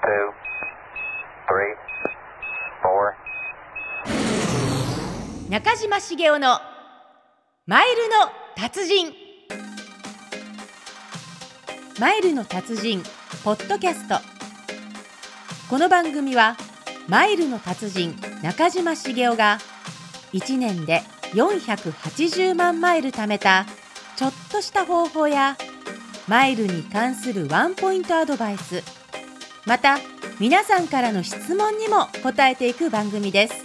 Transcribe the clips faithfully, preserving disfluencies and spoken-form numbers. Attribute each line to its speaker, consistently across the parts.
Speaker 1: 中島茂雄のマイルの達人。マイルの達人ポッドキャスト。この番組はマイルの達人中島茂雄がいちねんでよんひゃくはちじゅうまんマイル貯めたちょっとした方法やマイルに関するワンポイントアドバイス、また皆さんからの質問にも答えていく番組です。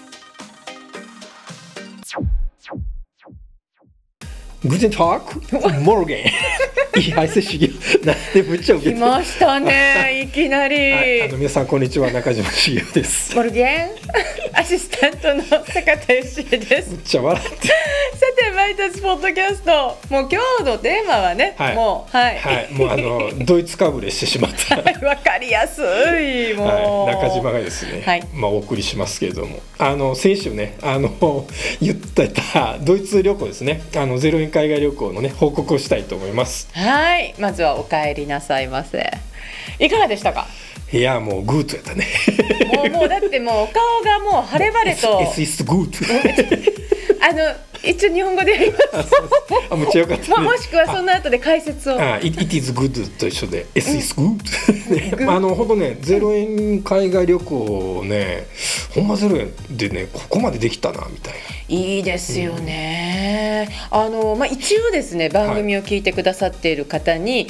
Speaker 2: Guten Tag, Morgen. Ich heiße Shigeo。なんでむっちゃ受けて
Speaker 1: 来ましたね、いきなり。
Speaker 2: はい、あの皆さんこんにちは、中島茂雄です。
Speaker 1: モルゲンアシスタントの坂田芳恵です。
Speaker 2: むっちゃ笑って。
Speaker 1: さて、マイタスポッドキャスト、もう今日のテーマはね、はい、もうはい、
Speaker 2: はい、もうあのドイツかぶれしてしまった
Speaker 1: わかりやすい、もう、
Speaker 2: はい、中島がですね、はい、まあお送りしますけれども、あの先週ね、あの言ってたドイツ旅行ですね、あのゼロえん海外旅行のね報告をしたいと思います。
Speaker 1: はい、まずはお帰りなさいませ。いかがでしたか？
Speaker 2: いや、もうグートやったね。
Speaker 1: もう、もうだってもうお顔がもう晴れ晴れと
Speaker 2: S is good
Speaker 1: あの一応日本語でやります。
Speaker 2: あ、めっちゃよかったね。
Speaker 1: もしくはその後で解説を。
Speaker 2: ああ、it, it is good と一緒で S is good ね、あのほんとね、ゼロえん海外旅行ね、ほんまゼロえんでね、ここまでできたなみたいな。
Speaker 1: いいですよね、うん、あのまあ、一応ですね、番組を聞いてくださっている方に、はい、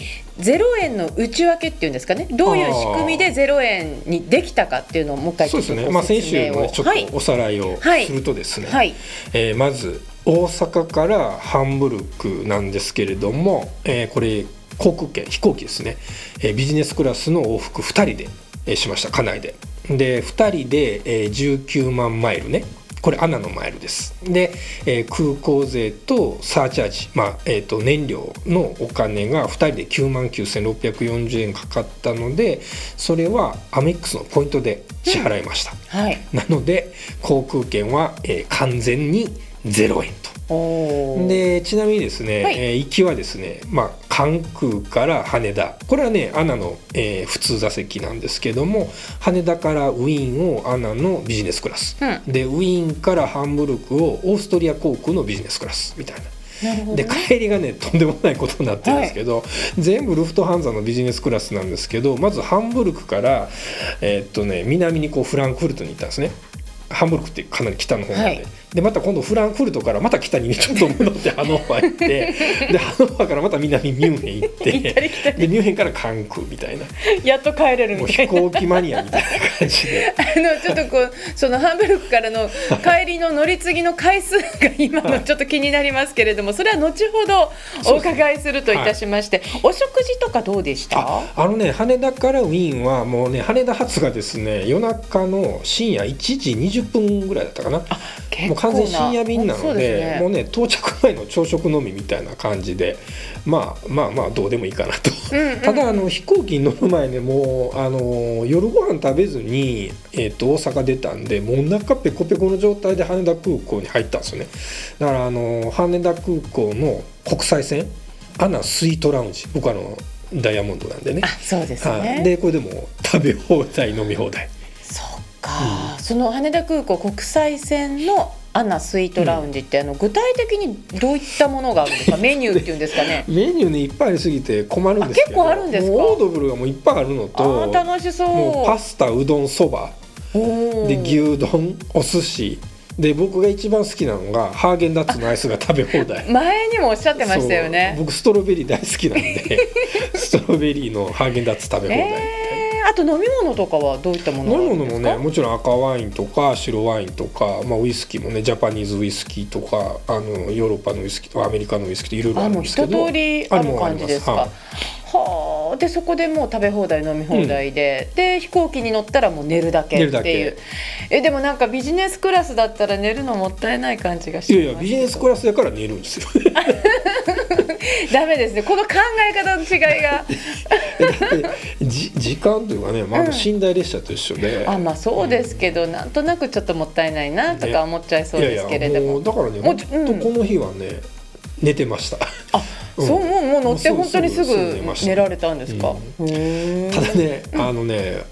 Speaker 1: ゼロえんの内訳っていうんですかね、どういう仕組みでゼロえんにできたかっていうのをもう一回ちょっとご説明を。
Speaker 2: そうですね、まあ、先週の、ね、ちょっとおさらいをするとですね、はいはい、えー、まず大阪からハンブルクなんですけれども、えー、これ航空券、飛行機ですね、えー、ビジネスクラスの往復ふたりで、えー、しました。家内ででふたりで、えー、じゅうきゅうまんマイルね、これアナのマイルです。で、えー、空港税とサーチャージ、まあえー、と燃料のお金がふたりできゅうまんきゅうせんろっぴゃくよんじゅうえんかかったので、それはアメックスのポイントで支払いました、うん、はい、なので航空券は、えー、完全にゼロえんと。でちなみにですね、はい、えー、行きはですね、まあ、関空から羽田、これはねアナの、えー、普通座席なんですけども、羽田からウィーンをアナのビジネスクラス、うん、でウィーンからハンブルクをオーストリア航空のビジネスクラスみたいな。なるほどね、で帰りがねとんでもないことになってるんですけど、はい、全部ルフトハンザのビジネスクラスなんですけど、まずハンブルクから、えーっとね、南にこうフランクフルトに行ったんですね。ハンブルクってかなり北の方まで、はい、でまた今度フランクフルトからまた北にちょっと戻ってハノーバー行ってでハノーバーからまた南ミュンヘン行ってでミュンヘンから関空みたいな、
Speaker 1: やっと帰れるみたいな、
Speaker 2: もう飛行機マニアみたいな感じで
Speaker 1: あのちょっとこうそのハンブルクからの帰りの乗り継ぎの回数が今のちょっと気になりますけれども、それは後ほどお伺いするといたしまして、はい、お食事とかどうでした？
Speaker 2: あ, あのね羽田からウィーンはもうね、羽田発がですね夜中の深夜いちじにじゅっぷんぐらいだったかな。もう完全深夜便なの で, で、ね、もうね到着前の朝食のみみたいな感じで、まあまあまあどうでもいいかなと、うんうん、ただあの飛行機に乗る前ね、もうあの夜ご飯食べずに、えー、と大阪出たんで、もうお腹ペコペコの状態で羽田空港に入ったんですよね。だからあの羽田空港の国際線アナスイートラウンジ、僕あのダイヤモンドなんでね。
Speaker 1: あ、そうですね。
Speaker 2: でこれでも食べ放題飲み放題。
Speaker 1: か、うん、その羽田空港国際線のアナスイートラウンジって、うん、あの具体的にどういったものがあるんですか？メニューっていうんですかね。
Speaker 2: メニューねいっぱいありすぎて困るんですけど、
Speaker 1: 結構あるんですか？
Speaker 2: もうオードブルがもういっぱいあるのと、
Speaker 1: あ楽しそう。
Speaker 2: もうパスタ、うどん、そばで牛丼、お寿司で、僕が一番好きなのがハーゲンダッツのアイスが食べ放題。
Speaker 1: 前にもおっしゃってましたよね。
Speaker 2: 僕ストロベリー大好きなんでストロベリーのハーゲンダッツ食べ放題みたいな、
Speaker 1: えー、あと飲み物とかはどういったものがあるんですか？
Speaker 2: 飲み物もね、もちろん赤ワインとか白ワインとか、まあ、ウイスキーもね、ジャパニーズウイスキーとか、あのヨーロッパのウイスキーとかアメリカのウイスキーといろいろあるんですけど、
Speaker 1: あ、もう一通りある感じですか？はあ、でそこでもう食べ放題飲み放題で、うん、で飛行機に乗ったらもう寝るだけっていう。えでもなんかビジネスクラスだったら寝るのもったいない感じがします。
Speaker 2: いやいや、ビジネスクラスだから寝るんですよ
Speaker 1: ダメですね、この考え方の違いが
Speaker 2: だってじ時間というかね、まあ、寝台列車と一緒で、
Speaker 1: うん、あまあそうですけど、うん、なんとなくちょっともったいないなとか思っちゃいそうですけれども、
Speaker 2: いやいやもうだからね、本当この日はね寝てました。
Speaker 1: あ、うん、そうもう、もう乗って本当にすぐ寝られたんですか？
Speaker 2: うん、ただね、あのね、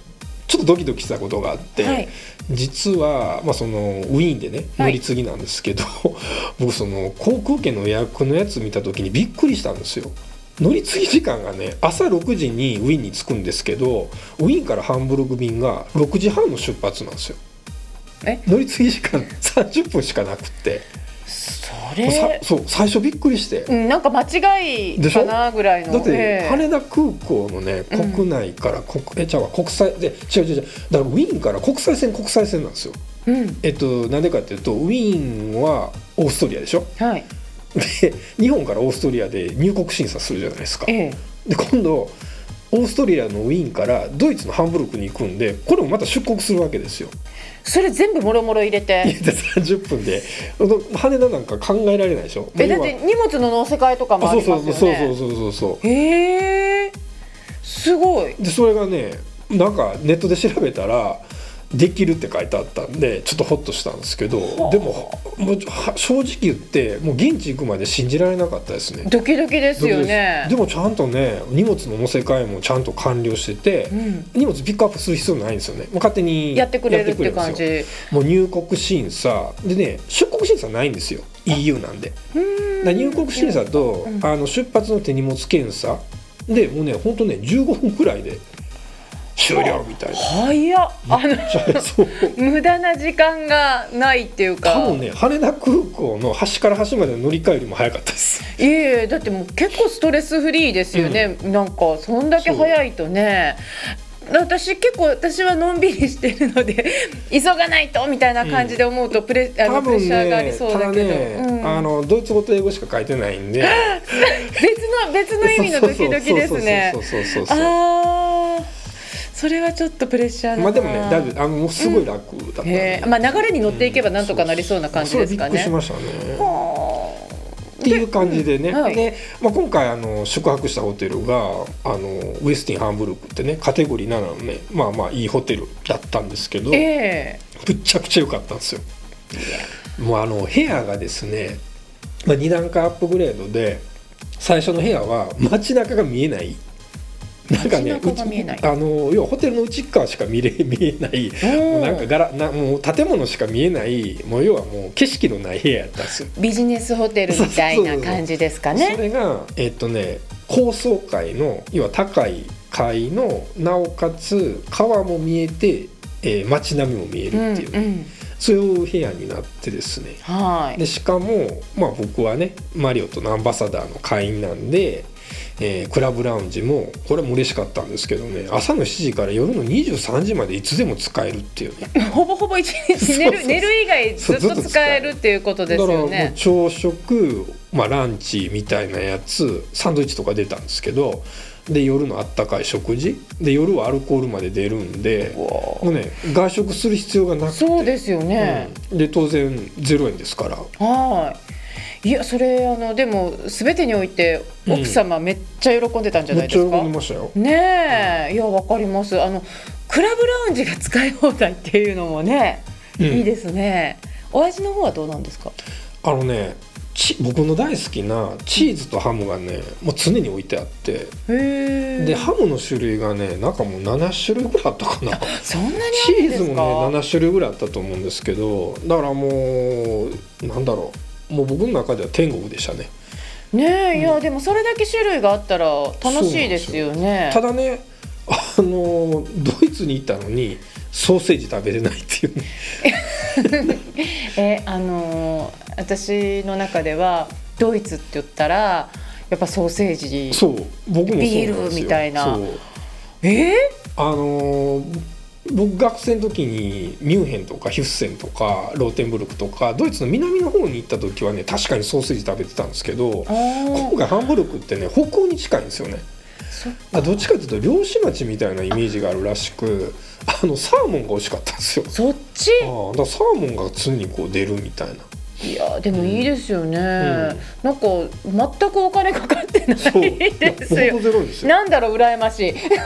Speaker 2: ちょっとドキドキしたことがあって、はい、実は、まあ、そのウィーンでね乗り継ぎなんですけど、はい、僕その航空券の予約のやつ見た時にびっくりしたんですよ。乗り継ぎ時間がね朝ろくじにウィーンに着くんですけど、ウィーンからハンブルク便がろくじはんの出発なんですよ。え乗り継ぎ時間さんじゅっぷんしかなくって、
Speaker 1: それ
Speaker 2: そう最初びっくりして、
Speaker 1: うん、なんか間違いかなぐらいの。
Speaker 2: だって、えー、羽田空港のね国内から国、うん、えちゃうわ国際で違う違う違うだからウィーンから国際線国際線なんですよ、うん、えっとなんでかっていうとウィーンはオーストリアでしょ、はい、で日本からオーストリアで入国審査するじゃないですか、えー、で今度オーストリアのウィーンからドイツのハンブルクに行くんで、これもまた出国するわけですよ。
Speaker 1: それ全部もろもろ入れて
Speaker 2: 入れてさんじゅっぷんで羽田なんか考えられないでしょ。
Speaker 1: えだって荷物の乗せ替えとかもありますよね。
Speaker 2: そうそうそうそうそうそう
Speaker 1: へえすごい。
Speaker 2: でそれがねなんかネットで調べたらできるって書いてあったんでちょっとホッとしたんですけど、でも、もう正直言ってもう現地行くまで信じられなかったですね。
Speaker 1: ドキドキですよね。
Speaker 2: でもちゃんとね荷物の乗せ替えもちゃんと完了してて、うん、荷物ピックアップする必要ないんですよね。もう勝手に
Speaker 1: やってくれるって感じ。
Speaker 2: もう入国審査でね出国審査ないんですよ イーユー なんで。うんだ入国審査と、うん、あの出発の手荷物検査でもうねほんとねじゅうごふんくらいで終了みたいな。
Speaker 1: 早っ。あの無駄な時間がないっていうか。
Speaker 2: 多分ね羽田空港の端から端まで乗り換えよりも早かったです。
Speaker 1: いえだってもう結構ストレスフリーですよね、うん、なんかそんだけ早いとね。私結構私はのんびりしてるので急がないとみたいな感じで思うとプレ、うん、あのプレッシャーがありそうだけど、
Speaker 2: ねうん、あのドイツ語と英語しか書いてないんで
Speaker 1: 別の別の意味のドキドキですね。ああそれはちょっとプレッシャーだな。
Speaker 2: まあでもねだいぶあのもうすごい楽だったんで、
Speaker 1: うんまあ、流れに乗っていけばなんとかなりそうな感じですかね。
Speaker 2: それびっくりしましたね。っていう感じでね、うんはいでまあ、今回あの宿泊したホテルがあのウエスティンハンブルクってねカテゴリーななのねまあまあいいホテルだったんですけど、えー、むちゃくちゃ良かったんですよ。もうあの部屋がですね、まあ、に段階アップグレードで最初の部屋は街中が見えないなんかね、あの要はホテルの内側しか見れ見えないもうなんかガラなもう建物しか見えないもう要はもう景色のない部屋やったんですよ。
Speaker 1: ビジネスホテルみたいな感じですかね。
Speaker 2: それがえっとね高層階の要は高い階のなおかつ川も見えて、えー、街並みも見えるっていう、うんうん、そういう部屋になってですね。はいでしかも、まあ、僕はねマリオットのアンバサダーの会員なんで。えー、クラブラウンジもこれも嬉しかったんですけどね朝のしちじから夜のにじゅうさんじまでいつでも使えるっていうね
Speaker 1: ほぼほぼ一日寝る、寝る以外ずっと使えるっていうことですよね。だからもう
Speaker 2: 朝食、まあ、ランチみたいなやつサンドイッチとか出たんですけどで夜のあったかい食事で夜はアルコールまで出るんでもうね外食する必要がなくて
Speaker 1: そうですよね、
Speaker 2: うん、で当然ゼロえんですから
Speaker 1: はいいやそれあのでも全てにおいて奥様めっちゃ喜んでたんじゃないですか、うん、
Speaker 2: めっちゃ喜んでましたよ
Speaker 1: ねえ、うん、いやわかりますあのクラブラウンジが使い放題っていうのもね、うん、いいですね。お味の方はどうなんですか。
Speaker 2: あのねち僕の大好きなチーズとハムがねもう常に置いてあってへでハムの種類がねなんかもうなな種類ぐらいあったかな。
Speaker 1: そんなに
Speaker 2: あるんですか。チーズもねなな種類ぐらいあったと思うんですけどだからもうなんだろうもう僕の中では天国でしたね。
Speaker 1: ねえ、うん、いやでもそれだけ種類があったら楽しいですよね。
Speaker 2: ただねあのドイツに行ったのにソーセージ食べれないっていうね
Speaker 1: えあの私の中ではドイツって言ったらやっぱソーセージ
Speaker 2: そう僕もそうなんですよ。
Speaker 1: ビールみたいなそうえー、
Speaker 2: あの僕学生の時にミュンヘンとかヒュッセンとかローテンブルクとかドイツの南の方に行った時はね確かにソーセージ食べてたんですけど今回ハンブルクってね北欧に近いんですよね。どっちかというと漁師町みたいなイメージがあるらしくあのサーモンが美味しかったんですよ。
Speaker 1: そっち
Speaker 2: あだからサーモンが常にこう出るみたいな。
Speaker 1: いやでもいいですよね、うん、なんか全くお金かかってないですよ。
Speaker 2: ゼロですよ。
Speaker 1: なんだろう羨ましい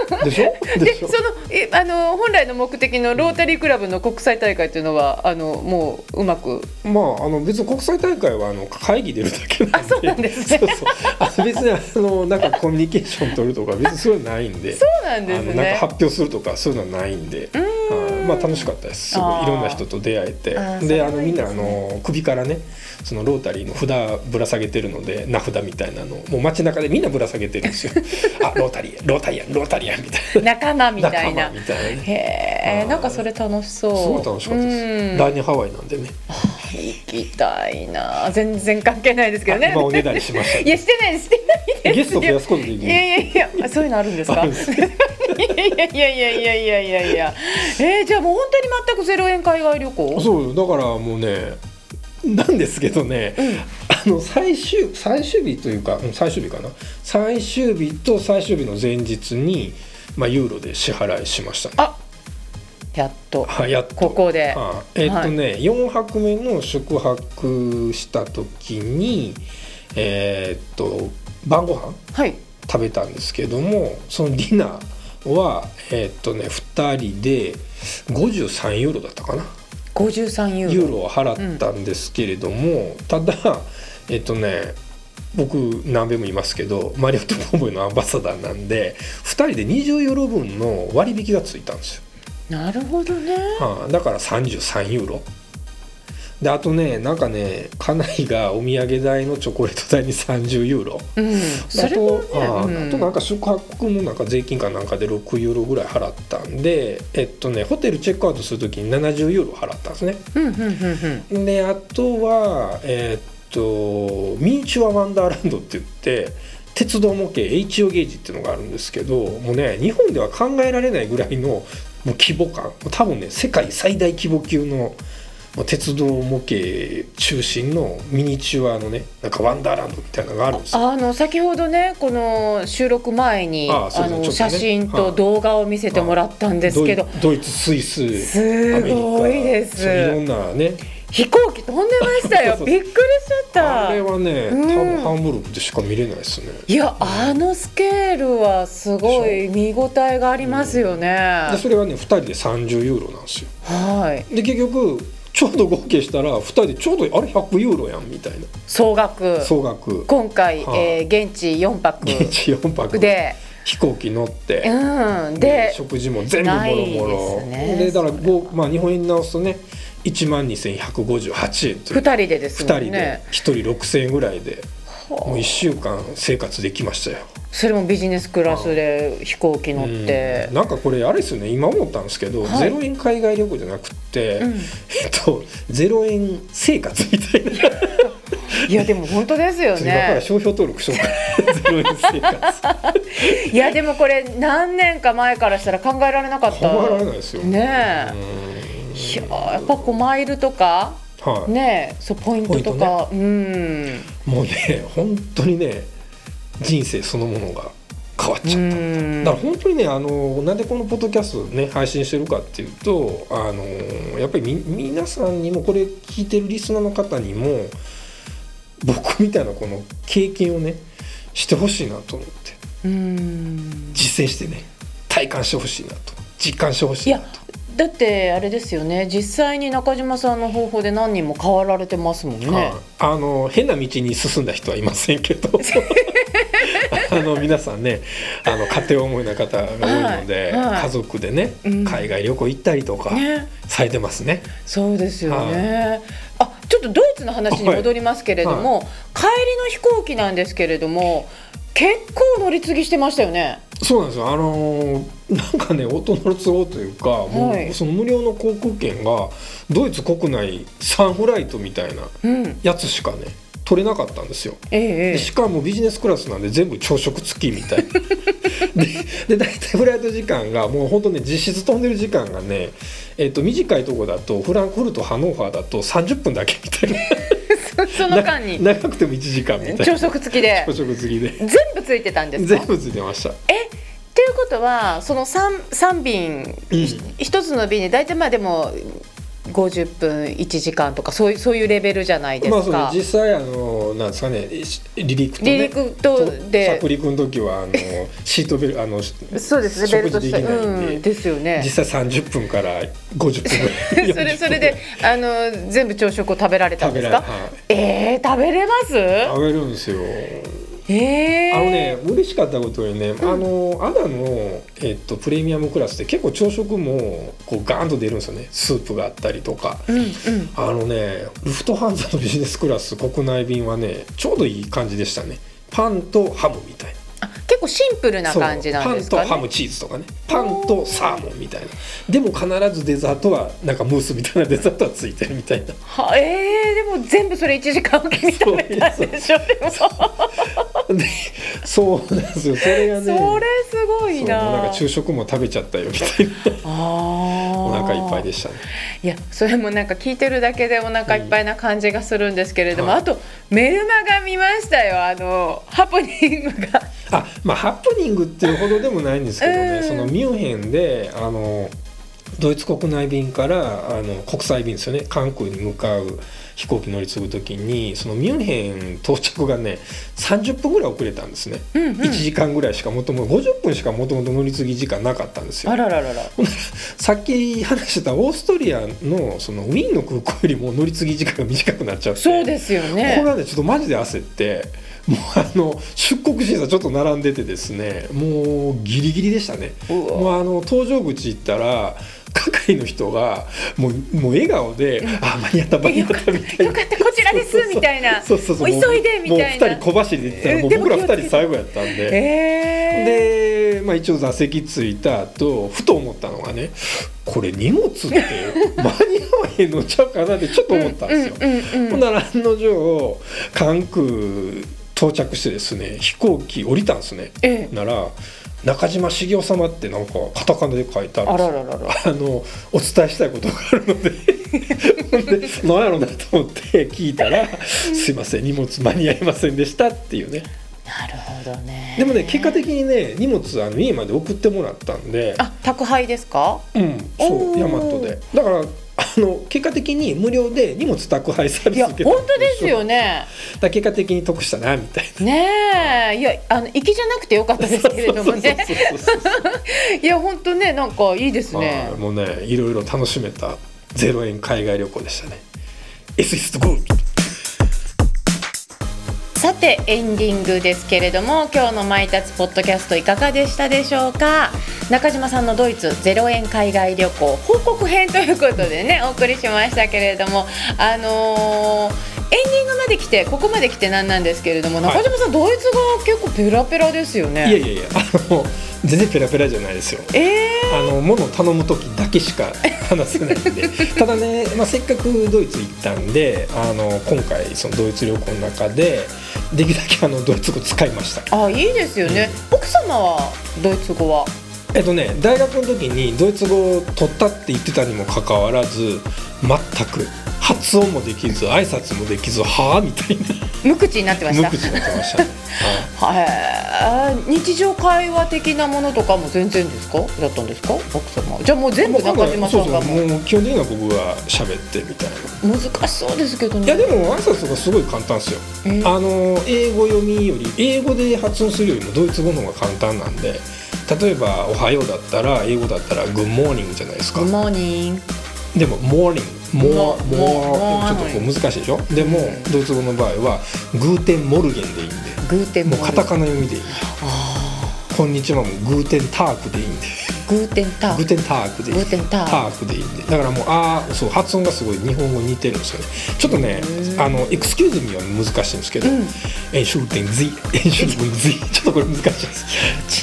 Speaker 2: でしょ
Speaker 1: でそのえあの本来の目的のロータリークラブの国際大会っていうのはあのもううまく、
Speaker 2: まあ、あの別に国際大会はあの会議出るだけなんで、
Speaker 1: あそうなんですね。そうそう
Speaker 2: あ別にあのなんかコミュニケーション取るとか別にそういうのないんで
Speaker 1: そうなんですね。
Speaker 2: あのなんか発表するとかそういうのはないんで、うんまあ、楽しかったです。すごいいろんな人と出会えて
Speaker 1: あ
Speaker 2: であのみんなあの首からねそのロータリーの札ぶら下げてるので名札みたいなのもう街中でみんなぶら下げてるんですよあロータリーロータリアンロータリアンみたいな
Speaker 1: 仲間みたいな
Speaker 2: 仲間みたいな、ね、
Speaker 1: へえなんかそれ楽しそう。
Speaker 2: すごい楽しかったです。第二ハワイなんでね
Speaker 1: 行きたいな。全然関係ないですけどね。
Speaker 2: 今おねだりしました、ね、
Speaker 1: いやしてないしてないですよ。
Speaker 2: ゲスト増やすことできる。
Speaker 1: いやいやいやそういうのあるんですか。いやいやいやいやいやいやいやいやえー、じゃあもう本当に全くゼロえん海外旅行。
Speaker 2: そうだからもうねなんですけどね、うん、あの最終最終日というか最終日かな最終日と最終日の前日に、まあ、ユーロで支払いしましたね。
Speaker 1: あやっと
Speaker 2: やっと
Speaker 1: ここで
Speaker 2: あえー、っとね、はい、よんはくめの宿泊した時にえー、っと晩ご飯、はい、食べたんですけどもそのディナーはえー、っとねふたりでごじゅうさんユーロだったかな。
Speaker 1: ごじゅうさんユーロ
Speaker 2: ユーロを払ったんですけれども、うん、ただえっとね僕何べんも言いますけどマリオットコンボイのアンバサダーなんでふたりでにじゅうユーロ分の割引がついたんですよ。
Speaker 1: なるほどね、
Speaker 2: はあ、だからさんじゅうさんユーロであとねなんかね家内がお土産代のチョコレート代にさんじゅうユーロ、うん、それもね、あ, うん、あとなんか宿泊のなんか税金かなんかでろくユーロぐらい払ったんでえっとねホテルチェックアウトするときにななじゅうユーロ払ったんですね、うんうんうんうん、であとはえっとミニチュアワンダーランドって言って鉄道模型 エイチオ ゲージっていうのがあるんですけどもうね日本では考えられないぐらいのもう規模感多分ね世界最大規模級の鉄道模型中心のミニチュアのねなんかワンダーランドみたいなのがあるんですよ。
Speaker 1: あの先ほどねこの収録前にああの、ね、写真と動画を見せてもらったんですけど、
Speaker 2: ドイツスイス
Speaker 1: すごいです。
Speaker 2: いろんなね
Speaker 1: 飛行機飛んでましたよ。びっくりしちゃった。
Speaker 2: あれはね、うん、多分ハンブルクでしか見れないですね。
Speaker 1: いやあのスケールはすごい見応えがありますよね、
Speaker 2: うん、でそれはねふたりでさんじゅうユーロなんですよ。
Speaker 1: はい。
Speaker 2: で結局ちょうど合計したらふたりでちょうどあれひゃくユーロやんみたいな
Speaker 1: 総額
Speaker 2: 総額
Speaker 1: 今回、はあえー、現地よんぱく
Speaker 2: 現地よんぱくで飛行機乗って、
Speaker 1: うん、で,
Speaker 2: で食事も全部もろもろ で,、ね、でだから、まあ、日本円に直すとねいちまんにせんひゃくごじゅうはちえんという
Speaker 1: ふたりでですもんね。
Speaker 2: ふたりでひとりろくせんえんぐらいでもういっしゅうかん生活できましたよ。
Speaker 1: それもビジネスクラスで飛行機乗って、
Speaker 2: うん、なんかこれあれですよね今思ったんですけど、はい、ゼロえん海外旅行じゃなくて、うん、えっとゼロえん生活みたいな。
Speaker 1: いやでも本当ですよね。
Speaker 2: 今から商標登録しようかゼロえん生活
Speaker 1: いやでもこれ何年か前からしたら考えられなかった。
Speaker 2: 考えられないですよ
Speaker 1: ねえ。いややっぱこうマイルとか、はい、ねそうポイントとか、ね、うん
Speaker 2: もうね本当にね人生そのものが変わっちゃった。だから本当にねあのなんでこのポッドキャストね配信してるかっていうとあのやっぱりみ皆さんにもこれ聞いてるリスナーの方にも僕みたいなこの経験をねしてほしいなと思って、うーん実践してね体感してほしいなと実感してほしいなと。いや
Speaker 1: だってあれですよね実際に中島さんの方法で何人も変わられてますもんね。は
Speaker 2: あ、あの変な道に進んだ人はいませんけどあの皆さんねあの家庭思いな方が多いので、はいはい、家族でね、うん、海外旅行行ったりとかされてますね。
Speaker 1: そうですよね。あちょっとドイツの話に戻りますけれども、はいはい、帰りの飛行機なんですけれども結構乗り継ぎしてましたよね。
Speaker 2: そうなんですよ。あのー、なんかね音の都合というか、はい、もうその無料の航空券がドイツ国内さんフライトみたいなやつしかね、うん、取れなかったんですよ、ええ、でしかもビジネスクラスなんで全部朝食付きみたいなで大体フライト時間がもう本当ね実質飛んでる時間がね、えー、と短いとこだとフランクフルトハノーファーだとさんじゅっぷんだけみたいな
Speaker 1: その間に
Speaker 2: 長くてもいちじかんみたいな
Speaker 1: 朝食付きで
Speaker 2: 朝食付きで
Speaker 1: 全部ついてたんですか。
Speaker 2: 全部ついてました。
Speaker 1: えっていうことはその 3, 3便、うん、ひとつの便で大体まあでもごじゅっぷんいちじかんとかそういう、そういうレベルじゃないですか。
Speaker 2: まあ、実際あのなんですかね離陸とね
Speaker 1: 離陸とで
Speaker 2: 着陸の時はあのシートベルあの
Speaker 1: そうですね、ベルトして、うん、ですよね。
Speaker 2: 実際さんじゅっぷんからごじゅっぷんぐらい
Speaker 1: それそれであの全部朝食を食べられたんですか？はい、えー、食べれます？
Speaker 2: 食べるんですよ。えー、あのね嬉しかったことにね、うん、あのアナの、えっと、プレミアムクラスって結構朝食もこうガーンと出るんですよね。スープがあったりとか、うんうん、あのねルフトハンザのビジネスクラス国内便はねちょうどいい感じでしたね。パンとハムみたいな。
Speaker 1: あ、結構シンプルな感じなんですかね。
Speaker 2: パンとハムチーズとかね、パンとサーモンみたいな。でも必ずデザートはなんかムースみたいなデザートはついてるみたいな。
Speaker 1: はえー、でも全部それいちじかんおきに食べたんでしょ。でも
Speaker 2: でそうなんですよ。それがね、
Speaker 1: それすごいな。
Speaker 2: なんか昼食も食べちゃったよみたいな。あお腹いっぱいでしたね。
Speaker 1: いやそれもなんか聞いてるだけでお腹いっぱいな感じがするんですけれども、はい、あとメルマガ見ましたよ。あのハプニングが
Speaker 2: あ、まあ、ハプニングっていうほどでもないんですけどね、そのミュンヘンであのドイツ国内便からあの国際便ですよね、韓国に向かう飛行機乗り継ぐ時にそのミュンヘン到着がねさんじゅっぷんぐらい遅れたんですね、うんうん、いちじかんぐらいしかもともとごじゅっぷんしかもともと乗り継ぎ時間なかったんですよ。
Speaker 1: あらららら
Speaker 2: さっき話してたオーストリア の, そのウィーンの空港よりも乗り継ぎ時間が短くなっちゃって、
Speaker 1: そうですよね。
Speaker 2: これはねちょっとマジで焦ってもうあの出国審査ちょっと並んでてですね、もうギリギリでしたね。もうあの搭乗口行ったら係の人がもう、もう笑顔で、うん、あ間に合った間に合ったみたいな、
Speaker 1: よかったこちらですみたいな、
Speaker 2: そうそうそう、
Speaker 1: 急いでみたいな、
Speaker 2: もうふたり小走りで行ったらもう僕らふたり最後やったんで、えー、で、まあ、一応座席着いた後ふと思ったのがね、これ荷物って間に合わへんのちゃうかなってちょっと思ったんですよ。ほんなら案の定関空到着してですね飛行機降りたんですね、ええ、なら中島茂雄様ってなんかカタカナで書いてあるんですよ。あらららら、あのお伝えしたいことがあるのでで何やろうなと思って聞いたらすいません荷物間に合いませんでしたっていうね。
Speaker 1: なるほどね。
Speaker 2: でもね結果的にね荷物あの家まで送ってもらったんで。
Speaker 1: あ、宅配ですか？
Speaker 2: うん、そうヤマトで。だからあの結果的に無料で荷物宅配サービス受けた。
Speaker 1: いや本当ですよね。
Speaker 2: だ結果的に得したなみたいな。
Speaker 1: ねえ、いやあの行きじゃなくてよかったですけれどもね。いや本当ねなんかいいですね。
Speaker 2: もうねいろいろ楽しめたゼロえん海外旅行でしたね。It's is good。
Speaker 1: さてエンディングですけれども、今日のマイタツポッドキャストいかがでしたでしょうか。中島さんのドイツゼロえん海外旅行報告編ということでねお送りしましたけれども、あのー、エンディングまで来てここまで来てなんなんですけれども、中島さん、はい、ドイツ語結構ペラペラですよね。
Speaker 2: いやいやいやあの全然ペラペラじゃないですよ。えー、あの物を頼む時だけしか話せないんでただね、まあ、せっかくドイツ行ったんであの今回そのドイツ旅行の中でできるだけあのドイツ語使いました。
Speaker 1: あ、いいですよね、うん、奥様はドイツ語は
Speaker 2: えっとね大学の時にドイツ語を取ったって言ってたにもかかわらず全く発音もできず挨拶もできずはぁみたいな
Speaker 1: 無口になってました。
Speaker 2: 無口になってましたね。
Speaker 1: はい、日常会話的なものとかも全然ですかだったんですか奥様。じゃあもう全部中島さんがもう、
Speaker 2: もう基本的には僕が喋ってみたいな。
Speaker 1: 難しそうですけどね。
Speaker 2: いやでも挨拶がすごい簡単ですよ、えー、あの英語読みより英語で発音するよりもドイツ語の方が簡単なんで、例えばおはようだったら英語だったら Good morning じゃないですか。
Speaker 1: Good morning。 でも
Speaker 2: morning more more ちょっとこう難しいでしょ。でもドイツ語の場合はグーテンモルゲンでいいんで、
Speaker 1: グーテンモルゲン
Speaker 2: もうカタカナ読みでいいんで、こんにちはもうグーテンタークでいいんで、
Speaker 1: グーテンターク
Speaker 2: グーテンタークでいい、
Speaker 1: グーテンター
Speaker 2: クでいいんで、だからもうあーそう発音がすごい日本語に似てるんですよね。ちょっとねあのエクスキューズミーは難しいんですけど、うん、エンシュルテンズイエンシュルテンズイちょっとこれ難しいです。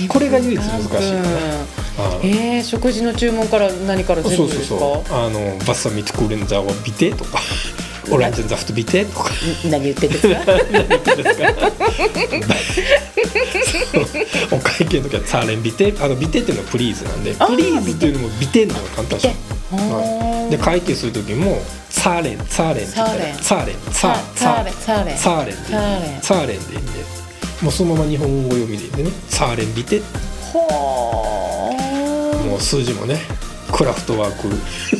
Speaker 2: これが唯一難しいかな。
Speaker 1: えー、食事の注文から何から全部ですか。
Speaker 2: そうそうそう、あのバッサミットクーレンザーはビテとかオランジェンザフトビテとか
Speaker 1: 何言ってんですか何言ってんですか
Speaker 2: お会計の時はツァーレンビテ、あのビテっていうのはプリーズなんで、プリーズっていうのもビテの方が簡単でしょ、はい、で会計する時もツァーレンツァーレンって言ったらツァーレンツァーツァーレンツァーレンツァーレンでツァーレンでいいんで、もうそのまま日本語読みでいいんでね、ツァーレンビテ、ほーもう数字もねクラフトワーク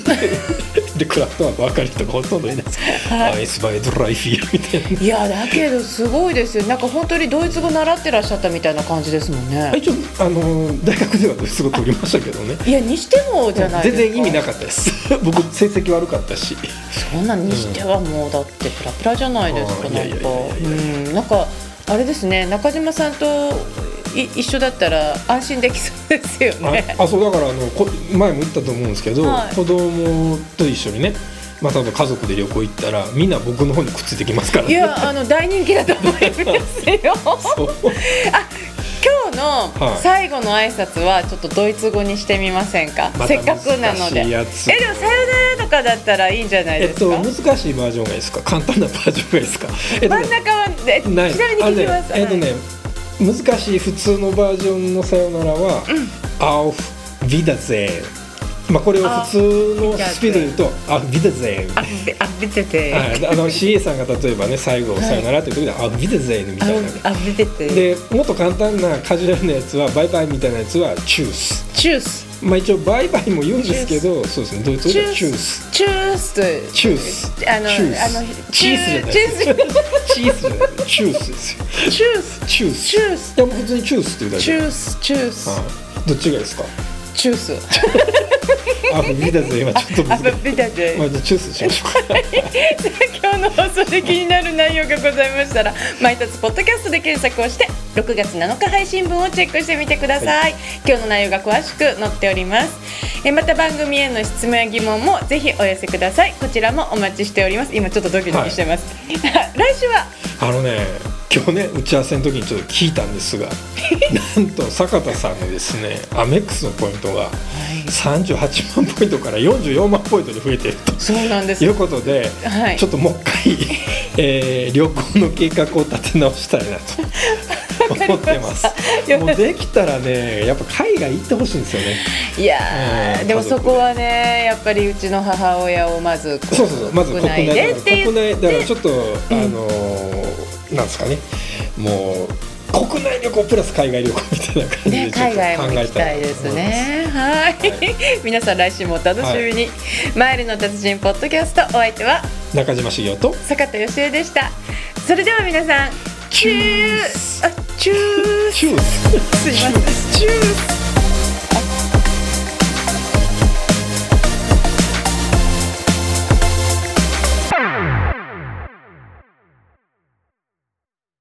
Speaker 2: でクラフトワーク分かる人がほとんどいないです、はい、アイスバイドライフィーみたいな。
Speaker 1: いやだけどすごいですよ。なんか本当にドイツ語習ってらっしゃったみたいな感じですもんね。
Speaker 2: 一応あの大学ではドイツ語取りましたけどね。
Speaker 1: いやにしてもじゃないですか。
Speaker 2: 全然意味なかったです僕成績悪かったし。
Speaker 1: そんなにしてはもうだってプラプラじゃないですか。なんかうんなんかあれですね、中島さんと一緒だったら安心できそうですよね。
Speaker 2: ああそうだからあのこ前も言ったと思うんですけど、はい、子供と一緒にね、また家族で旅行行ったらみんな僕の方にくっついてきますからね。
Speaker 1: いやあの大人気だと思いますよあ今日の最後の挨拶はちょっとドイツ語にしてみませんか、
Speaker 2: ま、
Speaker 1: せっかくなので。えでもさよならとかだったらいいんじゃないですか。
Speaker 2: えっと、難しいバージョンがいいですか、簡単なバージョンがいいですか。えっとね、
Speaker 1: 真ん中はえちなみに聞きます。
Speaker 2: えっとね、難しい普通のバージョンのさよならは、うん、Auf Wiedersehen、まあ、これを普通のスピードで言うとアフビデゼン、
Speaker 1: アフビデゼン、
Speaker 2: あの シーエー さんが例えばね最後さよならという時でアフビデゼンみたいな、アフビデゼンでもっと簡単なカジュアルなやつはバイバイみたいなやつはチュース
Speaker 1: チュース、
Speaker 2: まあ一応バイバイも言うんですけど、そうですね、ドイツ語でチュース
Speaker 1: チュースと
Speaker 2: チュース
Speaker 1: あのあの
Speaker 2: チースじゃないですチースじゃないチュースですよ。
Speaker 1: チュース
Speaker 2: チュース
Speaker 1: チュース、
Speaker 2: いやもう普通にチュースって言うだけ。
Speaker 1: チュースチュース、
Speaker 2: どっちがいいですか。
Speaker 1: チュース
Speaker 2: アフビダゼンはちょっと難しい。
Speaker 1: アフビダゼン、
Speaker 2: まあ、じゃあチュースしましょうか
Speaker 1: 今日の放送で気になる内容がございましたらマイタツポッドキャストで検索をしてろくがつなのか配信分をチェックしてみてください、はい、今日の内容が詳しく載っております。えまた番組への質問や疑問もぜひお寄せください。こちらもお待ちしております。今ちょっとドキドキしてます、はい、来週は
Speaker 2: あのね今日ね打ち合わせの時にちょっと聞いたんですがなんと坂田さんのですねアメックスのポイントがさんじゅうはちまんポイントからよんじゅうよんまんポイントに増えていると
Speaker 1: そうなんです
Speaker 2: いうことで、はい、ちょっともう一回、えー、旅行の計画を立て直したいなと思ってます。もうできたらねやっぱ海外行ってほしいんですよね。
Speaker 1: いやー、うん、でもそこはねやっぱりうちの母親をまず
Speaker 2: そうそうそうまず国内で国内だからちょっと、うん、あのー、なんですかねもう国内旅行プラス海外旅行みたいな感じでちょっと考えたいと思います。ね、海外も行きたいですね。はい、はい、
Speaker 1: 皆さん来週もお楽しみに、はい、マイルの達人ポッドキャストお相手は
Speaker 2: 中島茂雄と
Speaker 1: 坂田芳恵でした。それでは皆さんチュースあチュース
Speaker 2: チュース
Speaker 1: すいませんチュース